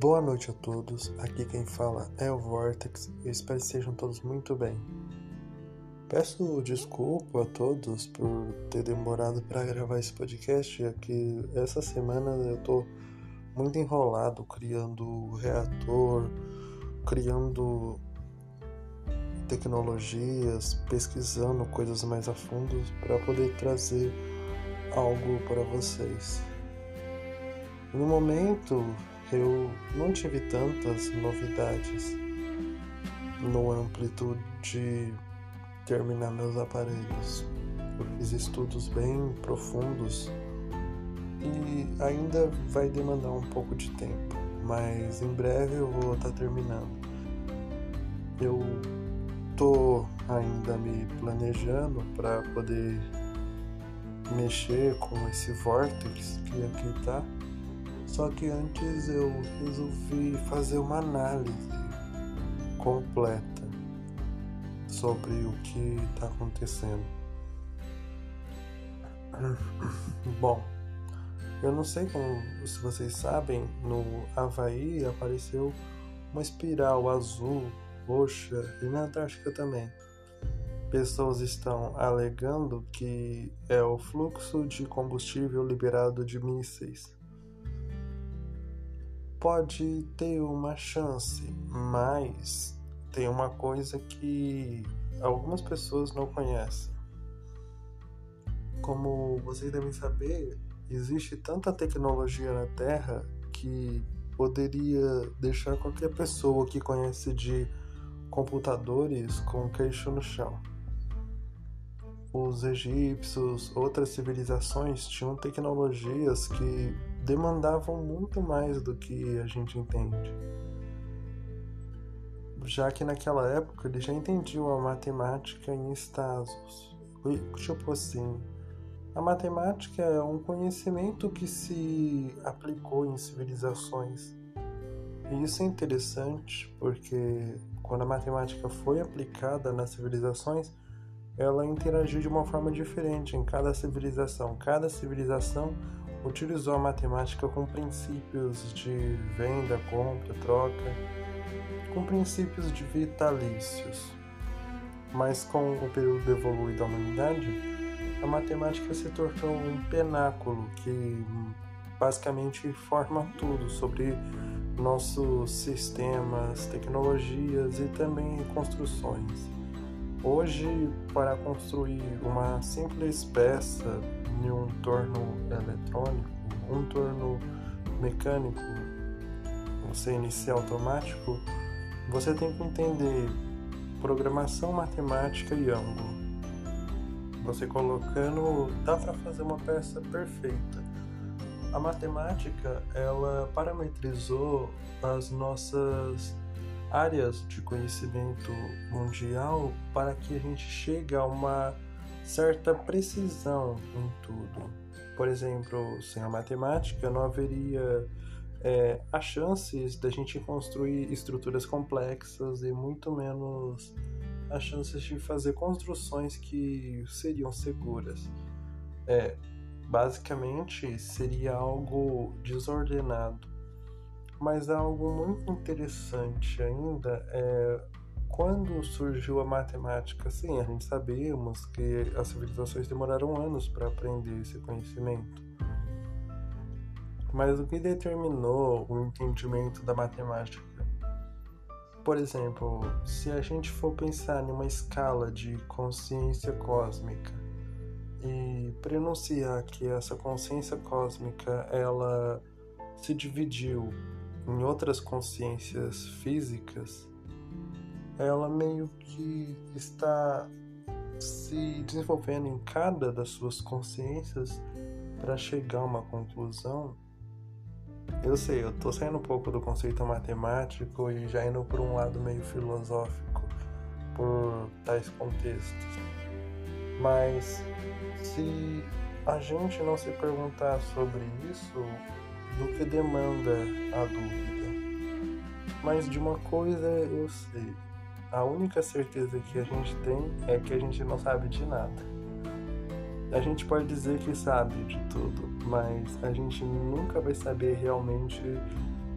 Boa noite a todos, aqui quem fala é o Vortex, eu espero que estejam todos muito bem. Peço desculpa a todos por ter demorado para gravar esse podcast, é que essa semana eu tô muito enrolado criando reator, criando tecnologias, pesquisando coisas mais a fundo para poder trazer algo para vocês. No momento, eu não tive tantas novidades no âmbito de terminar meus aparelhos. Eu fiz estudos bem profundos e ainda vai demandar um pouco de tempo, mas em breve eu vou estar terminando. Eu tô ainda me planejando para poder mexer com esse Vortex que aqui tá. Só que antes eu resolvi fazer uma análise completa sobre o que está acontecendo. Bom, eu não sei se vocês sabem, no Havaí apareceu uma espiral azul, roxa e na Antártica também. Pessoas estão alegando que é o fluxo de combustível liberado de mísseis. Pode ter uma chance, mas tem uma coisa que algumas pessoas não conhecem. Como vocês devem saber, existe tanta tecnologia na Terra que poderia deixar qualquer pessoa que conhece de computadores com o queixo no chão. Os egípcios, outras civilizações tinham tecnologias que demandavam muito mais do que a gente entende. Já que naquela época eles já entendiam a matemática em estágios. Tipo assim, a matemática é um conhecimento que se aplicou em civilizações. E isso é interessante porque quando a matemática foi aplicada nas civilizações, ela interagiu de uma forma diferente em cada civilização. Cada civilização utilizou a matemática com princípios de venda, compra, troca, com princípios de vitalícios. Mas com o período evoluído da humanidade, a matemática se tornou um pináculo que basicamente forma tudo sobre nossos sistemas, tecnologias e também construções. Hoje, para construir uma simples peça em um torno eletrônico, um torno mecânico, um CNC automático, você tem que entender programação matemática e ângulo. Você colocando, dá para fazer uma peça perfeita. A matemática, ela parametrizou as nossas áreas de conhecimento mundial para que a gente chegue a uma certa precisão em tudo. Por exemplo, sem a matemática não haveria as chances da gente construir estruturas complexas e muito menos as chances de fazer construções que seriam seguras. Basicamente seria algo desordenado. Mas algo muito interessante ainda é quando surgiu a matemática. Sim, a gente sabemos que as civilizações demoraram anos para aprender esse conhecimento. Mas o que determinou o entendimento da matemática? Por exemplo, se a gente for pensar numa escala de consciência cósmica e pronunciar que essa consciência cósmica ela se dividiu em outras consciências físicas, ela meio que está se desenvolvendo em cada das suas consciências para chegar a uma conclusão. Eu sei, eu tô saindo um pouco do conceito matemático e já indo por um lado meio filosófico por tais contextos. Mas se a gente não se perguntar sobre isso, do que demanda a dúvida. Mas de uma coisa eu sei, a única certeza que a gente tem é que a gente não sabe de nada. A gente pode dizer que sabe de tudo, mas a gente nunca vai saber realmente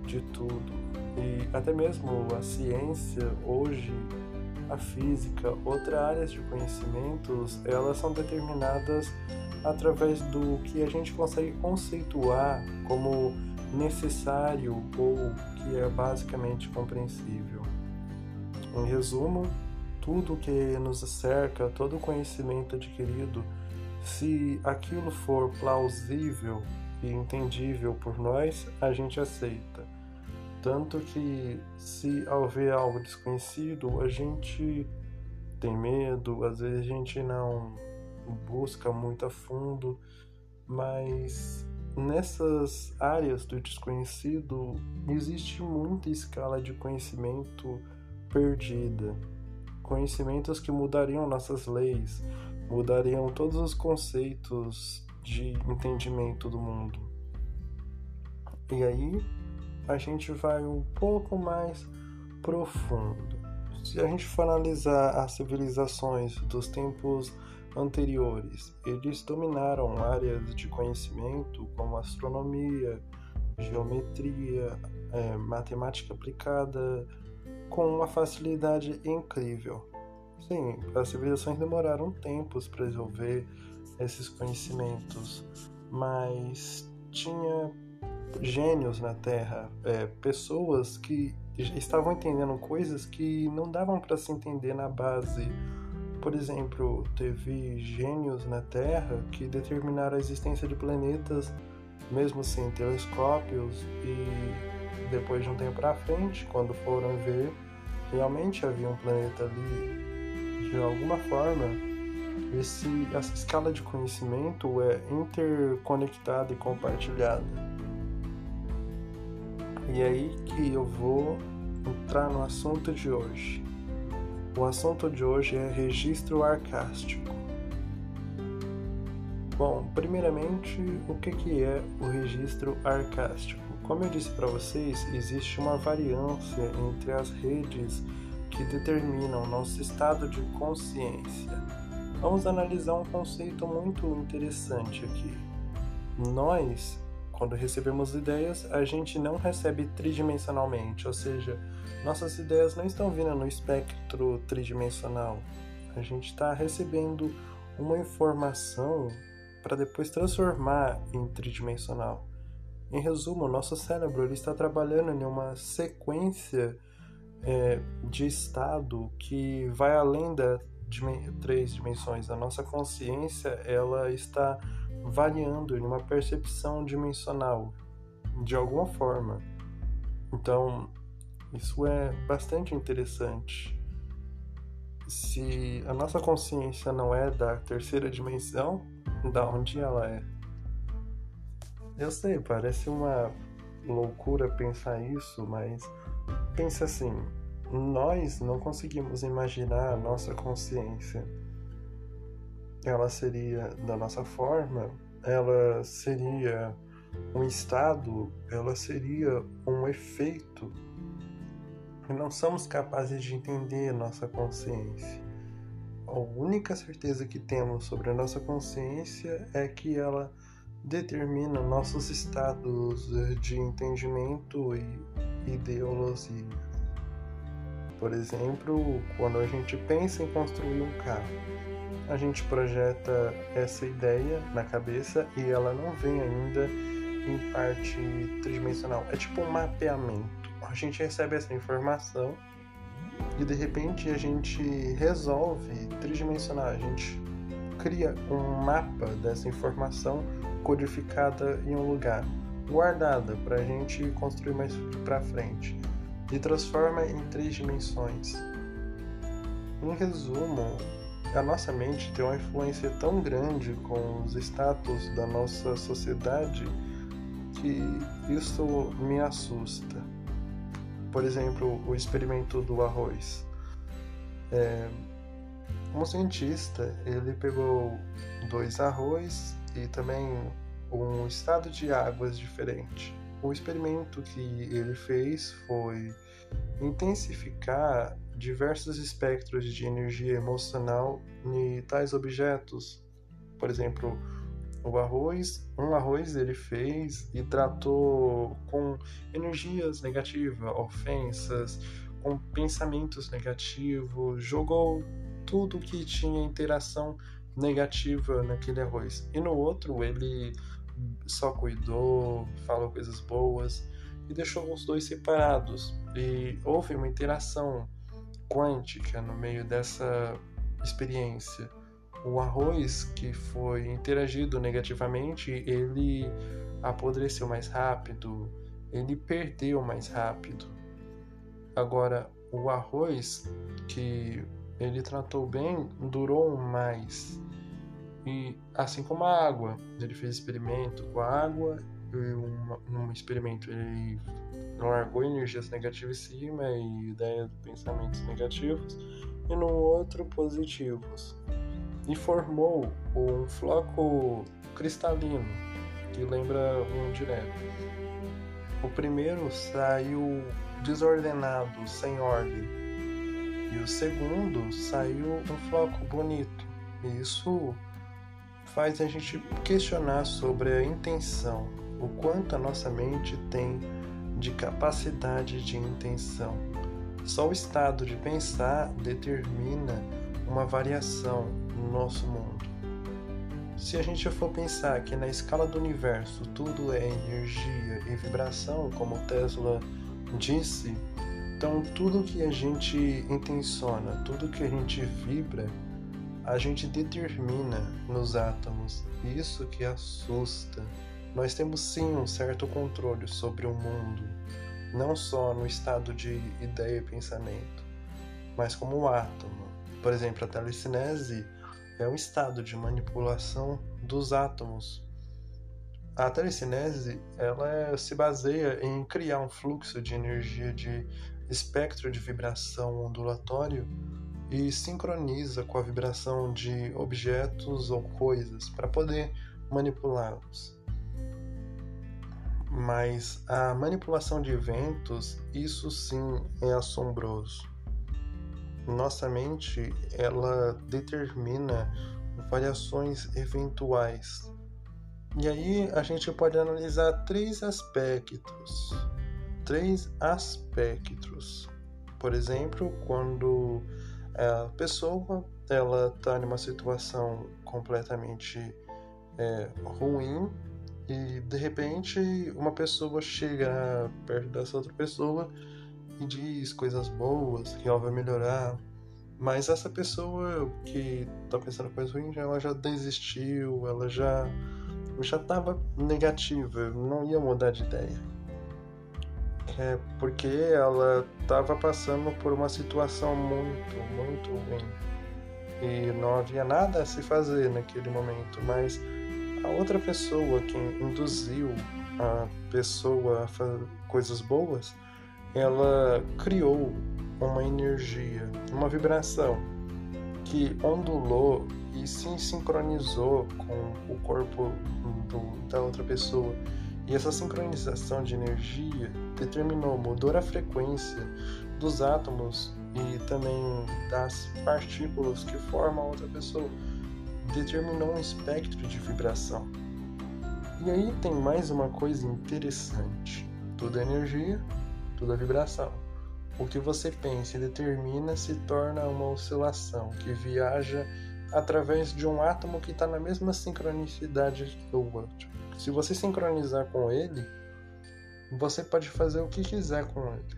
de tudo. E até mesmo a ciência hoje, a física, outras áreas de conhecimentos, elas são determinadas através do que a gente consegue conceituar como necessário ou que é basicamente compreensível. Em resumo, tudo que nos cerca, todo conhecimento adquirido, se aquilo for plausível e entendível por nós, a gente aceita. Tanto que, se ao ver algo desconhecido, a gente tem medo, às vezes a gente não busca muito a fundo, mas nessas áreas do desconhecido existe muita escala de conhecimento perdida. Conhecimentos que mudariam nossas leis, mudariam todos os conceitos de entendimento do mundo. E aí a gente vai um pouco mais profundo. Se a gente for analisar as civilizações dos tempos anteriores, eles dominaram áreas de conhecimento como astronomia, geometria, matemática aplicada, com uma facilidade incrível. Sim, as civilizações demoraram tempos para desenvolver esses conhecimentos, mas tinha gênios na Terra, pessoas que estavam entendendo coisas que não davam para se entender na base. Por exemplo, teve gênios na Terra que determinaram a existência de planetas mesmo sem telescópios, e depois de um tempo para frente, quando foram ver, realmente havia um planeta ali. De alguma forma, essa escala de conhecimento é interconectada e compartilhada. E aí que eu vou entrar no assunto de hoje. O assunto de hoje é registro arcástico. Bom, primeiramente, o que é o registro arcástico? Como eu disse para vocês, existe uma variância entre as redes que determinam nosso estado de consciência. Vamos analisar um conceito muito interessante aqui. Nós, quando recebemos ideias, a gente não recebe tridimensionalmente, ou seja, nossas ideias não estão vindo no espectro tridimensional. A gente está recebendo uma informação para depois transformar em tridimensional. Em resumo, nosso cérebro ele está trabalhando em uma sequência de estado que vai além das 3 dimensões. A nossa consciência ela está variando em uma percepção dimensional, de alguma forma. Então, isso é bastante interessante. Se a nossa consciência não é da 3ª dimensão, da onde ela é? Eu sei, parece uma loucura pensar isso, mas pensa assim, nós não conseguimos imaginar a nossa consciência. Ela seria da nossa forma, ela seria um estado, ela seria um efeito. E não somos capazes de entender nossa consciência. A única certeza que temos sobre a nossa consciência é que ela determina nossos estados de entendimento e ideologia. Por exemplo, quando a gente pensa em construir um carro, a gente projeta essa ideia na cabeça e ela não vem ainda em parte tridimensional. É tipo um mapeamento. A gente recebe essa informação e de repente a gente resolve tridimensionar. A gente cria um mapa dessa informação codificada em um lugar, guardada para a gente construir mais para frente e transforma em 3 dimensões. Em resumo, a nossa mente tem uma influência tão grande com os status da nossa sociedade que isso me assusta. Por exemplo, o experimento do arroz. Um cientista, ele pegou 2 arroz e também um estado de águas diferente. O experimento que ele fez foi intensificar diversos espectros de energia emocional em tais objetos. Por exemplo, Um arroz ele fez e tratou com energias negativas, ofensas, com pensamentos negativos, jogou tudo que tinha interação negativa naquele arroz. E no outro ele só cuidou, falou coisas boas e deixou os dois separados. E houve uma interação quântica no meio dessa experiência. O arroz que foi interagido negativamente, ele apodreceu mais rápido, ele perdeu mais rápido. Agora, o arroz que ele tratou bem, durou mais. E assim como a água, ele fez experimento com a água, e num experimento ele largou energias negativas em cima e ideia de pensamentos negativos, e no outro positivos. E formou um floco cristalino, que lembra um direto. O primeiro saiu desordenado, sem ordem, e o segundo saiu um floco bonito. E isso faz a gente questionar sobre a intenção, o quanto a nossa mente tem de capacidade de intenção. Só o estado de pensar determina uma variação no nosso mundo. Se a gente for pensar que na escala do universo tudo é energia e vibração, como Tesla disse, então tudo que a gente intenciona, tudo que a gente vibra, a gente determina nos átomos. Isso que assusta. Nós temos sim um certo controle sobre o mundo, não só no estado de ideia e pensamento, mas como o átomo. Por exemplo, a telecinese é um estado de manipulação dos átomos. A telecinese ela se baseia em criar um fluxo de energia de espectro de vibração ondulatório e sincroniza com a vibração de objetos ou coisas para poder manipulá-los. Mas a manipulação de eventos, isso sim é assombroso. Nossa mente, ela determina variações eventuais. E aí a gente pode analisar três aspectos. Por exemplo, quando a pessoa ela está numa situação completamente ruim e de repente uma pessoa chega perto dessa outra pessoa e diz coisas boas, que ela vai melhorar, mas essa pessoa que está pensando coisas ruins, ela já desistiu, ela já estava negativa, não ia mudar de ideia. Porque ela estava passando por uma situação muito, muito ruim. E não havia nada a se fazer naquele momento, mas a outra pessoa que induziu a pessoa a fazer coisas boas, ela criou uma energia, uma vibração que ondulou e se sincronizou com o corpo da outra pessoa. E essa sincronização de energia mudou a frequência dos átomos e também das partículas que formam a outra pessoa. Determinou um espectro de vibração. E aí tem mais uma coisa interessante. Tudo é energia, tudo é vibração. O que você pensa e determina se torna uma oscilação que viaja através de um átomo que está na mesma sincronicidade do outro. Se você sincronizar com ele, você pode fazer o que quiser com ele.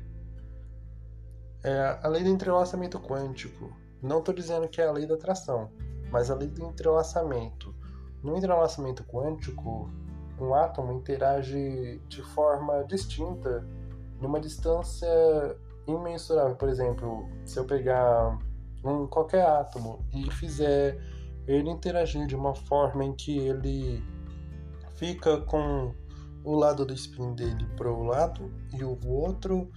É a lei do entrelaçamento quântico. Não estou dizendo que é a lei da atração, mas a lei do entrelaçamento. No entrelaçamento quântico, um átomo interage de forma distinta, numa distância imensurável. Por exemplo, se eu pegar qualquer átomo e fizer ele interagir de uma forma em que ele fica com o lado do spin dele para o lado e o outro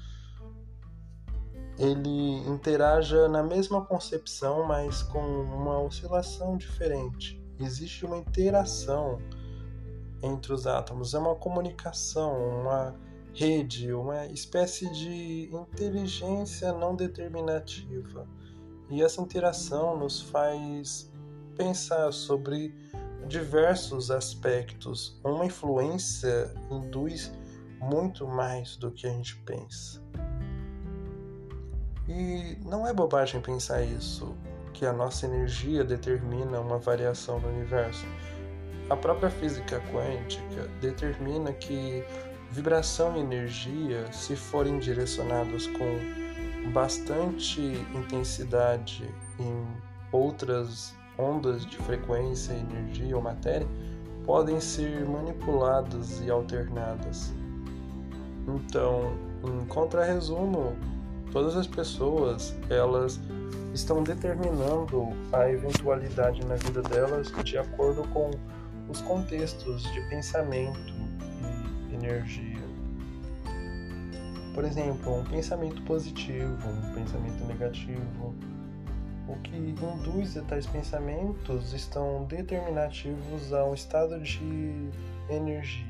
ele interaja na mesma concepção, mas com uma oscilação diferente. Existe uma interação entre os átomos, é uma comunicação, uma rede, uma espécie de inteligência não determinativa. E essa interação nos faz pensar sobre diversos aspectos. Uma influência induz muito mais do que a gente pensa. E não é bobagem pensar isso, que a nossa energia determina uma variação no universo. A própria física quântica determina que vibração e energia, se forem direcionados com bastante intensidade em outras ondas de frequência, energia ou matéria, podem ser manipuladas e alternadas. Então, em contra-resumo, todas as pessoas, elas estão determinando a eventualidade na vida delas de acordo com os contextos de pensamento e energia. Por exemplo, um pensamento positivo, um pensamento negativo. O que induz a tais pensamentos estão determinativos a um estado de energia.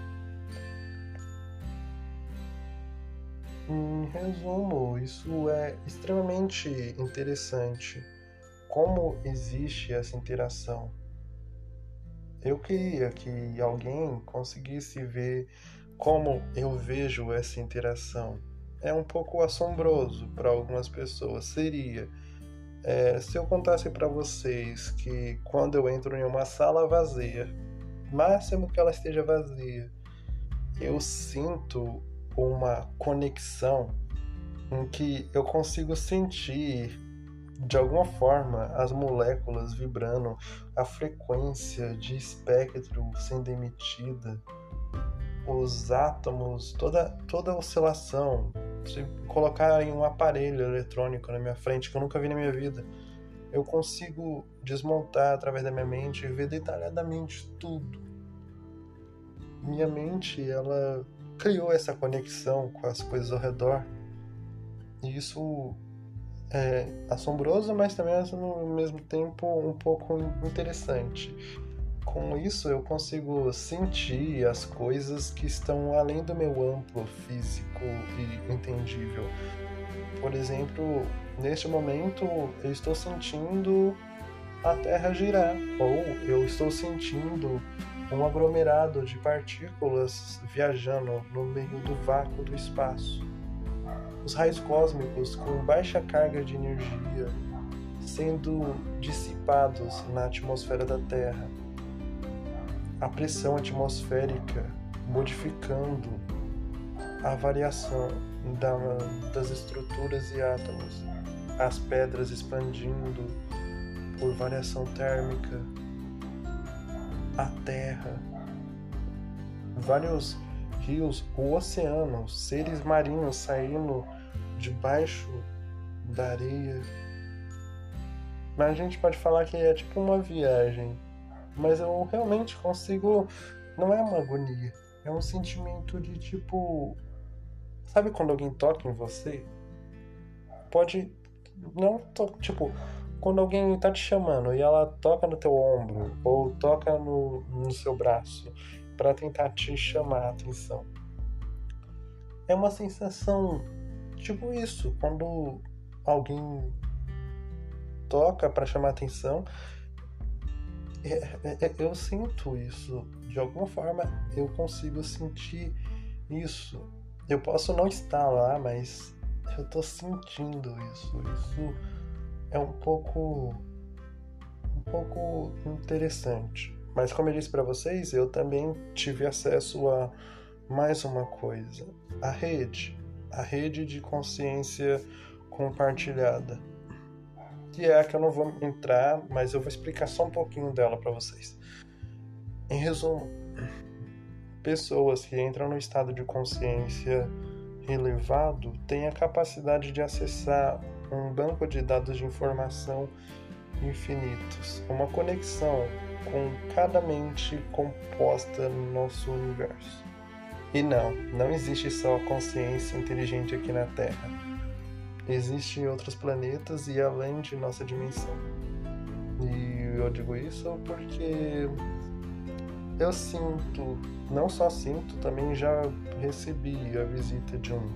Em resumo, isso é extremamente interessante. Como existe essa interação? Eu queria que alguém conseguisse ver como eu vejo essa interação. É um pouco assombroso para algumas pessoas, seria. Se eu contasse para vocês que quando eu entro em uma sala vazia, máximo que ela esteja vazia, eu sinto uma conexão em que eu consigo sentir de alguma forma as moléculas vibrando, a frequência de espectro sendo emitida, os átomos, toda a oscilação. Se colocarem um aparelho eletrônico na minha frente que eu nunca vi na minha vida, eu consigo desmontar através da minha mente e ver detalhadamente tudo. Minha mente, ela criou essa conexão com as coisas ao redor. E isso é assombroso, mas também ao mesmo tempo um pouco interessante. Com isso eu consigo sentir as coisas que estão além do meu amplo físico e entendível. Por exemplo, neste momento eu estou sentindo a Terra girar, ou eu estou sentindo um aglomerado de partículas viajando no meio do vácuo do espaço. Os raios cósmicos com baixa carga de energia sendo dissipados na atmosfera da Terra. A pressão atmosférica modificando a variação das estruturas e átomos, as pedras expandindo por variação térmica, a terra, vários rios, o oceano, seres marinhos saindo debaixo da areia. Mas a gente pode falar que é tipo uma viagem. Mas eu realmente consigo... Não é uma agonia. É um sentimento de tipo... Sabe quando alguém toca em você? Pode... Não... Tipo... Quando alguém tá te chamando e ela toca no teu ombro ou toca no seu braço para tentar te chamar a atenção. É uma sensação tipo isso. Quando alguém toca para chamar a atenção... Eu sinto isso. De alguma forma eu consigo sentir isso. Eu posso não estar lá, mas eu tô sentindo isso. Isso é um pouco interessante. Mas como eu disse para vocês, eu também tive acesso a mais uma coisa. A rede de consciência compartilhada. Que é a que eu não vou entrar, mas eu vou explicar só um pouquinho dela para vocês. Em resumo, pessoas que entram no estado de consciência elevado têm a capacidade de acessar um banco de dados de informação infinitos, uma conexão com cada mente composta no nosso universo. E não existe só consciência inteligente aqui na Terra. Existem outros planetas e além de nossa dimensão. E eu digo isso porque eu sinto, não só sinto, também já recebi a visita de um,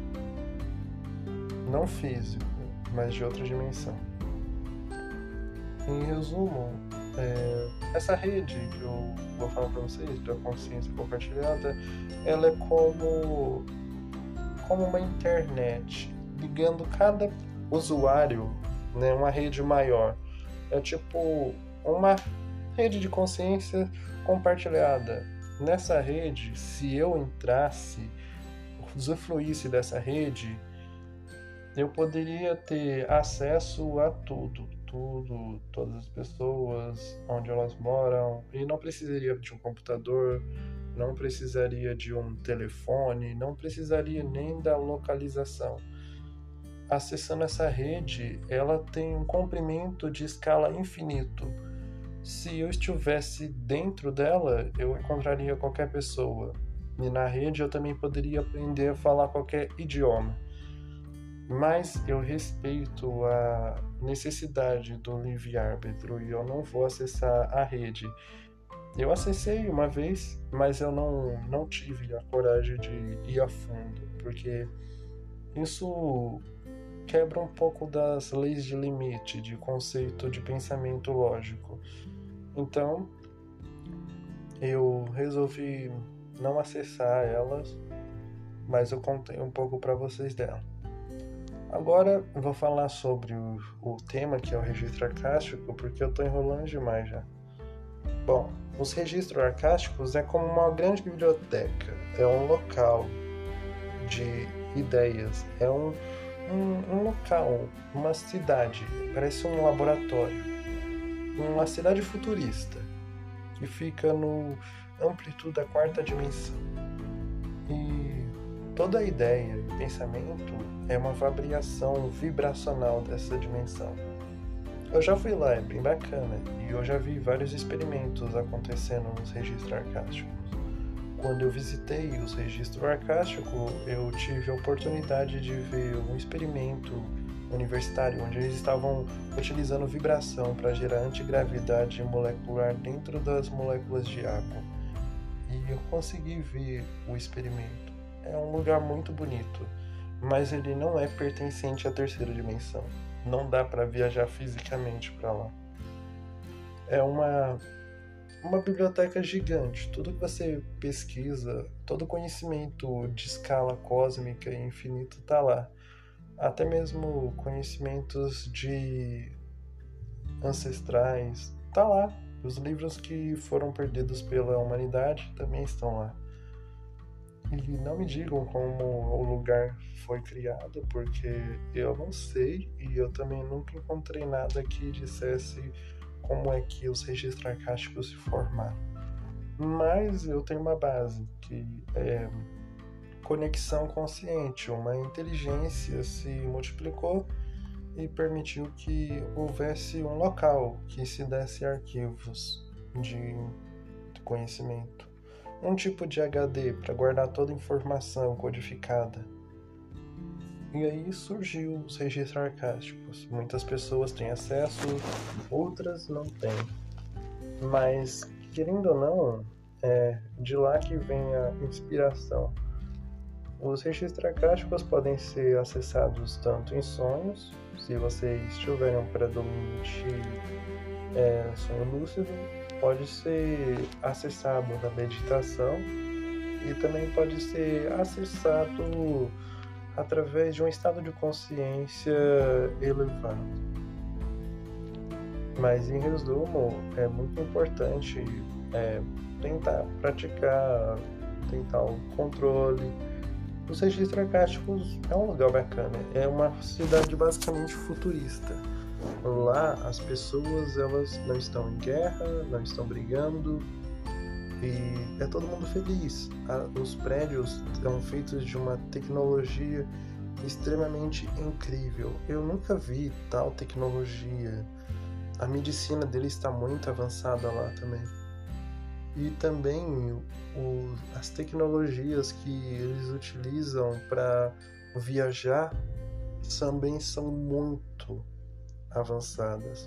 não físico, mas de outra dimensão. Em resumo, essa rede que eu vou falar para vocês, da consciência compartilhada, ela é como uma internet, ligando cada usuário, né, uma rede maior. É tipo uma rede de consciência compartilhada. Nessa rede, se eu entrasse, usufruísse dessa rede, eu poderia ter acesso a tudo, todas as pessoas, onde elas moram, e não precisaria de um computador, não precisaria de um telefone, não precisaria nem da localização. Acessando essa rede, ela tem um comprimento de escala infinito. Se eu estivesse dentro dela, eu encontraria qualquer pessoa. E na rede eu também poderia aprender a falar qualquer idioma. Mas eu respeito a necessidade do livre-arbítrio e eu não vou acessar a rede. Eu acessei uma vez, mas eu não tive a coragem de ir a fundo, porque isso quebra um pouco das leis de limite, de conceito de pensamento lógico. Então, eu resolvi não acessar elas, mas eu contei um pouco para vocês dela. Agora eu vou falar sobre o tema, que é o registro arcástico, porque eu estou enrolando demais já. Bom, os registros arcásticos é como uma grande biblioteca, é um local de ideias, é um local, uma cidade, parece um laboratório, uma cidade futurista, que fica no amplitude da 4ª dimensão. E toda a ideia e pensamento é uma variação vibracional dessa dimensão. Eu já fui lá, é bem bacana, e eu já vi vários experimentos acontecendo nos registros arcásticos. Quando eu visitei os registros arcásticos, eu tive a oportunidade de ver um experimento universitário onde eles estavam utilizando vibração para gerar antigravidade molecular dentro das moléculas de água. E eu consegui ver o experimento. É um lugar muito bonito, mas ele não é pertencente à 3ª dimensão. Não dá para viajar fisicamente para lá. É uma biblioteca gigante. Tudo que você pesquisa, todo conhecimento de escala cósmica e infinito está lá. Até mesmo conhecimentos de ancestrais está lá. Os livros que foram perdidos pela humanidade também estão lá. E não me digam como o lugar foi criado, porque eu não sei e eu também nunca encontrei nada que dissesse como é que os registros arcásticos se formaram. Mas eu tenho uma base, que é conexão consciente, uma inteligência se multiplicou e permitiu que houvesse um local que se desse arquivos de conhecimento. Um tipo de HD para guardar toda a informação codificada. E aí surgiu os registros arcásticos. Muitas pessoas têm acesso, outras não têm. Mas, querendo ou não, é de lá que vem a inspiração. Os registros arcásticos podem ser acessados tanto em sonhos, se vocês tiverem um predominante sonho lúcido, pode ser acessado na meditação e também pode ser acessado através de um estado de consciência elevado. Mas, em resumo, é muito importante tentar praticar, tentar o controle. Os registros arcásticos é um lugar bacana, é uma cidade basicamente futurista. Lá as pessoas elas não estão em guerra, não estão brigando e é todo mundo feliz. Os prédios são feitos de uma tecnologia extremamente incrível. Eu nunca vi tal tecnologia. A medicina dele está muito avançada lá também. E também as tecnologias que eles utilizam para viajar também são muito avançadas.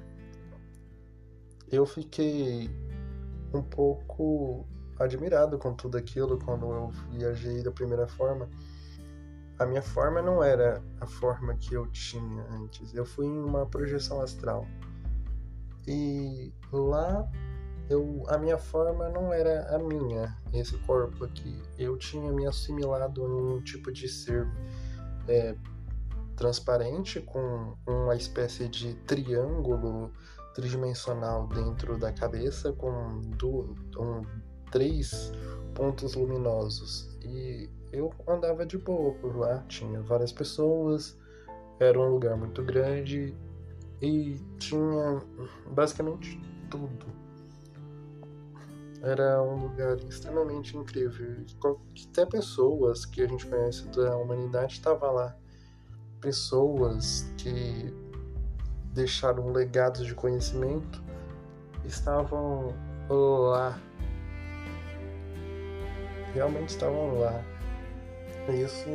Eu fiquei um pouco admirado com tudo aquilo quando eu viajei da primeira forma. A minha forma não era a forma que eu tinha antes. Eu fui em uma projeção astral. E lá a minha forma não era a minha, esse corpo aqui. Eu tinha me assimilado a um tipo de ser transparente com uma espécie de triângulo tridimensional dentro da cabeça com três pontos luminosos. E eu andava de boa por lá, tinha várias pessoas, era um lugar muito grande e tinha basicamente tudo. Era um lugar extremamente incrível. Até pessoas que a gente conhece da humanidade estavam lá. Pessoas que deixaram legados de conhecimento estavam lá. Realmente estavam lá. Isso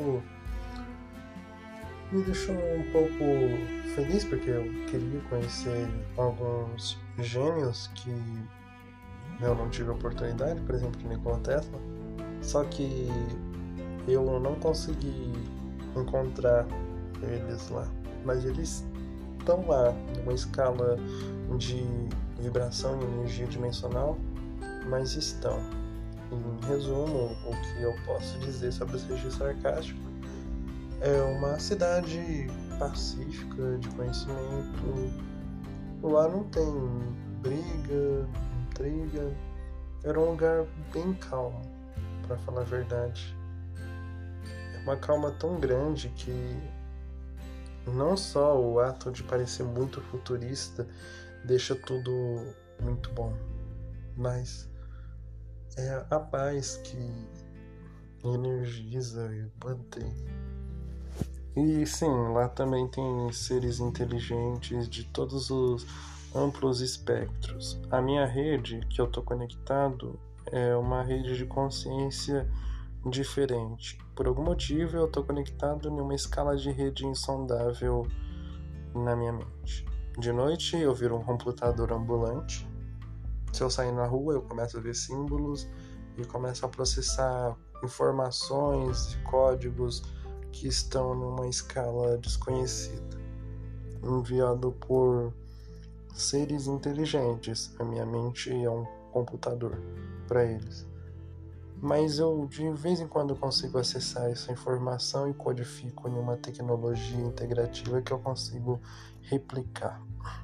me deixou um pouco feliz, porque eu queria conhecer alguns gênios que eu não tive oportunidade, por exemplo, que Nikola Tesla. Só que eu não consegui encontrar eles lá. Mas eles estão lá, numa escala de vibração e energia dimensional, mas estão. Em resumo, o que eu posso dizer sobre esse registro sarcástico é uma cidade pacífica, de conhecimento. Lá não tem briga, intriga. Era um lugar bem calmo, para falar a verdade. É uma calma tão grande que não só o ato de parecer muito futurista deixa tudo muito bom, mas é a paz que energiza e mantém. E sim, lá também tem seres inteligentes de todos os amplos espectros. A minha rede que eu estou conectado é uma rede de consciência diferente. Por algum motivo eu estou conectado em uma escala de rede insondável na minha mente. De noite eu viro um computador ambulante. Se eu sair na rua eu começo a ver símbolos e começo a processar informações e códigos que estão numa escala desconhecida, enviado por seres inteligentes. A minha mente é um computador para eles. Mas eu de vez em quando consigo acessar essa informação e codifico em uma tecnologia integrativa que eu consigo replicar.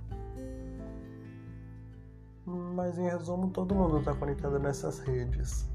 Mas em resumo, todo mundo está conectado nessas redes.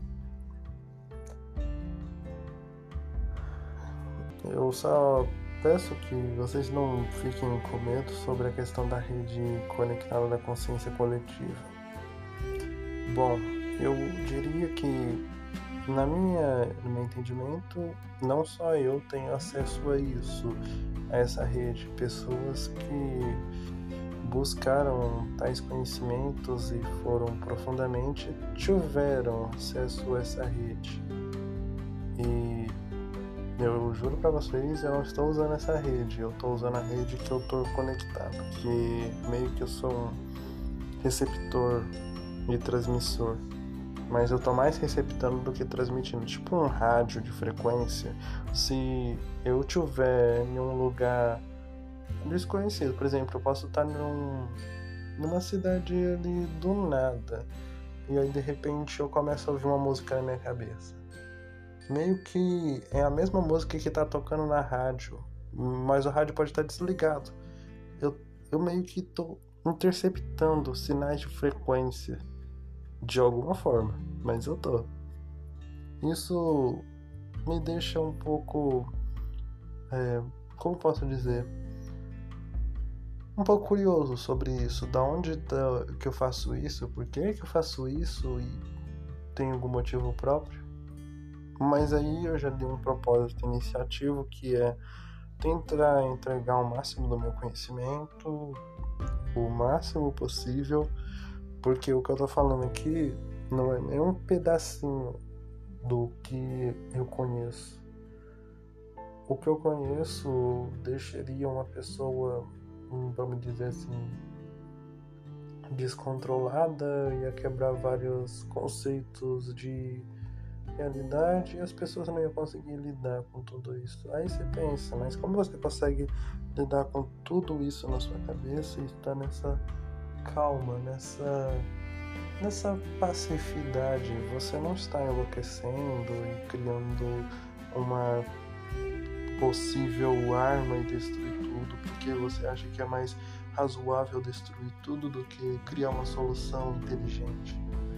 Eu só peço que vocês não fiquem com medo sobre a questão da rede conectada da consciência coletiva. Bom, eu diria que no meu entendimento, não só eu tenho acesso a isso, a essa rede. Pessoas que buscaram tais conhecimentos e foram profundamente, tiveram acesso a essa rede. E eu juro pra vocês, eu não estou usando essa rede, eu estou usando a rede que eu estou conectado, que meio que eu sou um receptor e transmissor. Mas eu tô mais receptando do que transmitindo, tipo um rádio de frequência. Se eu tiver em um lugar desconhecido, por exemplo, eu posso estar numa cidade ali do nada, e aí de repente eu começo a ouvir uma música na minha cabeça. Meio que é a mesma música que tá tocando na rádio, mas o rádio pode estar desligado. Eu meio que tô interceptando sinais de frequência de alguma forma, mas eu tô. Isso me deixa um pouco, como posso dizer, um pouco curioso sobre isso. Da onde que eu faço isso? Por que eu faço isso? E tem algum motivo próprio? Mas aí eu já dei um propósito iniciativo, que é tentar entregar o máximo do meu conhecimento, o máximo possível, porque o que eu tô falando aqui não é nem um pedacinho do que eu conheço. O que eu conheço deixaria uma pessoa, vamos dizer assim, descontrolada, ia quebrar vários conceitos de realidade e as pessoas não iam conseguir lidar com tudo isso. Aí você pensa, mas como você consegue lidar com tudo isso na sua cabeça e está nessa calma, nessa passividade. Você não está enlouquecendo e criando uma possível arma e destruir tudo, porque você acha que é mais razoável destruir tudo do que criar uma solução inteligente.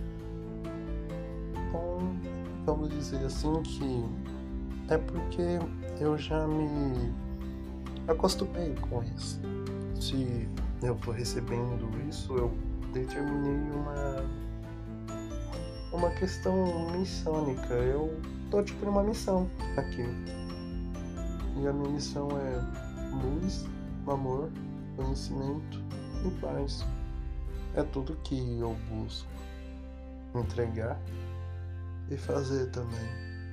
Então, vamos dizer assim que é porque eu já me acostumei com isso. Se eu tô recebendo isso, eu determinei uma questão missônica. Eu tô tipo numa missão aqui. E a minha missão é luz, amor, conhecimento e paz. É tudo que eu busco entregar e fazer também.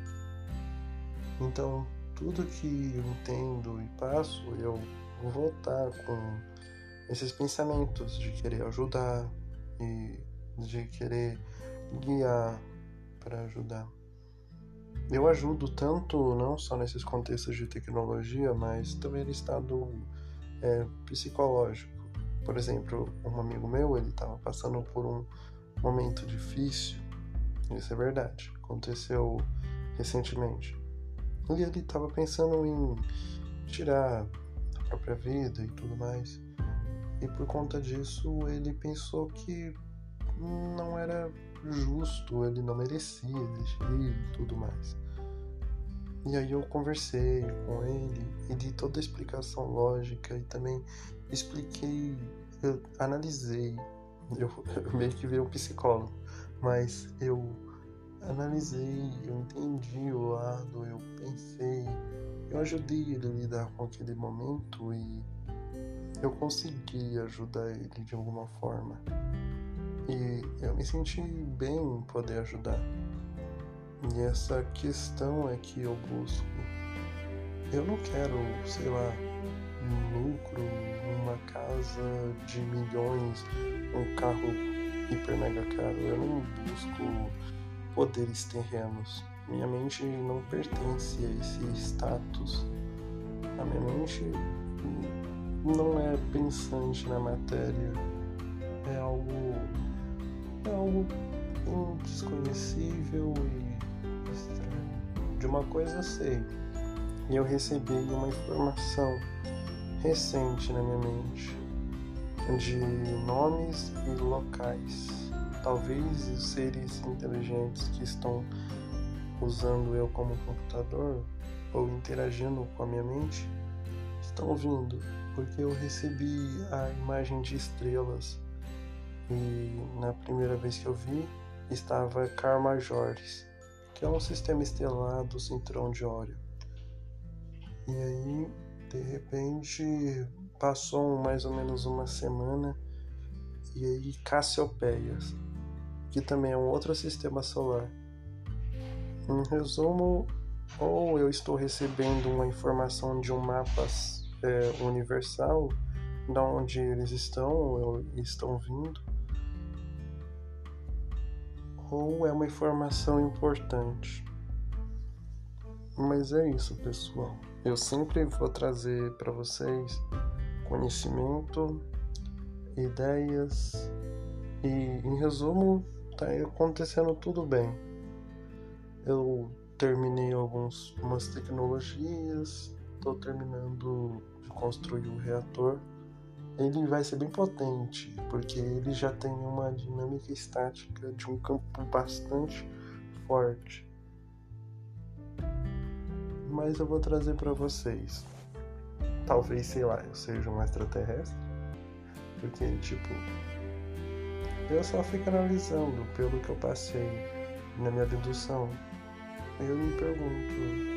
Então, tudo que eu entendo e passo, eu vou voltar com esses pensamentos de querer ajudar e de querer guiar para ajudar. Eu ajudo tanto, não só nesses contextos de tecnologia, mas também no estado psicológico. Por exemplo, um amigo meu, ele estava passando por um momento difícil, isso é verdade, aconteceu recentemente. E ele estava pensando em tirar a própria vida e tudo mais. E por conta disso, ele pensou que não era justo, ele não merecia existir e tudo mais. E aí eu conversei com ele e dei toda a explicação lógica e também expliquei, eu analisei, eu meio que virei um psicólogo, mas eu analisei, eu entendi o lado, eu pensei, eu ajudei ele a lidar com aquele momento e eu consegui ajudar ele de alguma forma. E eu me senti bem em poder ajudar. E essa questão é que eu busco. Eu não quero, sei lá, um lucro, uma casa de milhões, um carro hiper mega caro. Eu não busco poderes terrenos. Minha mente não pertence a esse status. A minha mente não é pensante na matéria. É algo desconhecível e estranho. De uma coisa eu sei. E eu recebi uma informação recente na minha mente de nomes e locais. Talvez os seres inteligentes que estão usando eu como computador ou interagindo com a minha mente estão vindo, porque eu recebi a imagem de estrelas e na primeira vez que eu vi estava Car Majores, que é um sistema estelar do cinturão de Órion. E aí, de repente, passou mais ou menos uma semana e aí Cassiopeias, que também é um outro sistema solar. Em resumo, ou eu estou recebendo uma informação de um mapa universal, de onde eles estão vindo, ou é uma informação importante. Mas é isso, pessoal. Eu sempre vou trazer para vocês conhecimento, ideias e, em resumo, tá acontecendo tudo bem. Eu terminei algumas tecnologias, estou terminando de construir o reator. Ele vai ser bem potente, porque ele já tem uma dinâmica estática de um campo bastante forte. Mas eu vou trazer para vocês. Talvez, sei lá, eu seja um extraterrestre, porque, eu só fico analisando pelo que eu passei na minha dedução. Eu me pergunto,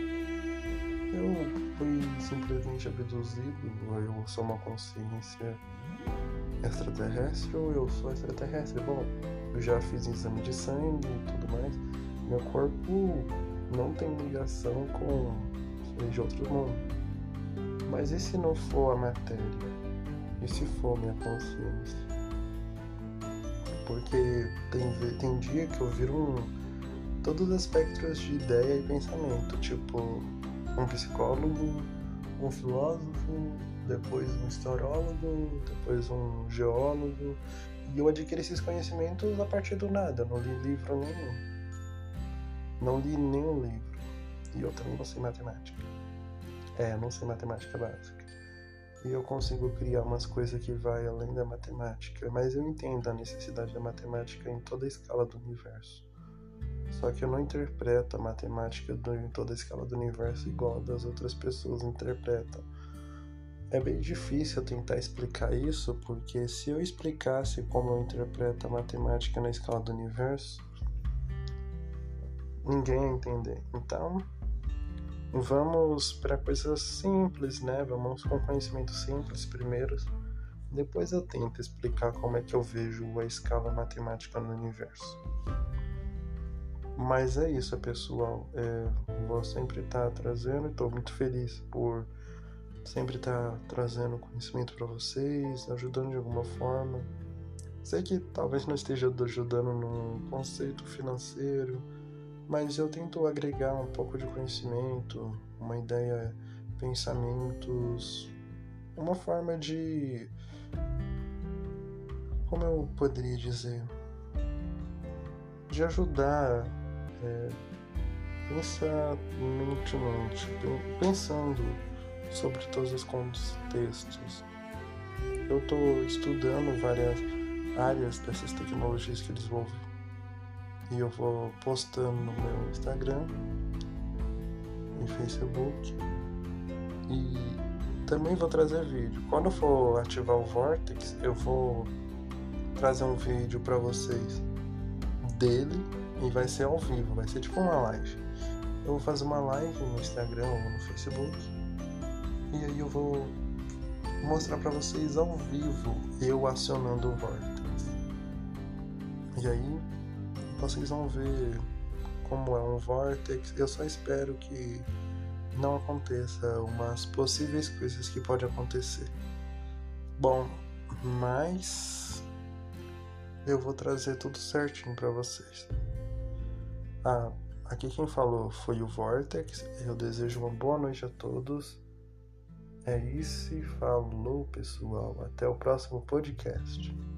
eu fui simplesmente abduzido, ou eu sou uma consciência extraterrestre, ou eu sou extraterrestre? Bom, eu já fiz exame de sangue e tudo mais, meu corpo não tem ligação com seres de outro mundo. Mas e se não for a matéria? E se for minha consciência? Porque tem dia que eu viro todos os espectros de ideia e pensamento, tipo um psicólogo, um filósofo, depois um historiólogo, depois um geólogo, e eu adquiri esses conhecimentos a partir do nada. Eu não li livro nenhum. Não li nenhum livro. E eu também não sei matemática. Não sei matemática básica. E eu consigo criar umas coisas que vai além da matemática. Mas eu entendo a necessidade da matemática em toda a escala do universo. Só que eu não interpreto a matemática em toda a escala do universo igual das outras pessoas interpretam. É bem difícil eu tentar explicar isso, porque se eu explicasse como eu interpreto a matemática na escala do universo, ninguém ia entender. Então, vamos para coisas simples, né? Vamos com conhecimentos simples primeiro. Depois eu tento explicar como é que eu vejo a escala matemática no universo. Mas é isso, pessoal. Vou sempre estar trazendo, estou muito feliz por sempre estar trazendo conhecimento para vocês, ajudando de alguma forma. Sei que talvez não esteja ajudando no conceito financeiro, mas eu tento agregar um pouco de conhecimento, uma ideia, pensamentos, uma forma de... Como eu poderia dizer? De ajudar, pensando sobre todos os contextos. Eu estou estudando várias áreas dessas tecnologias que eu desenvolvi. E eu vou postando no meu Instagram e Facebook. E também vou trazer vídeo. Quando eu for ativar o Vortex, eu vou trazer um vídeo para vocês dele e vai ser ao vivo, vai ser tipo uma live. Eu vou fazer uma live no Instagram ou no Facebook e aí eu vou mostrar para vocês ao vivo eu acionando o Vortex. E aí vocês vão ver como é um Vortex. Eu só espero que não aconteça umas possíveis coisas que podem acontecer. Bom, mas eu vou trazer tudo certinho para vocês. Aqui quem falou foi o Vortex. Eu desejo uma boa noite a todos. É isso e falou, pessoal. Até o próximo podcast.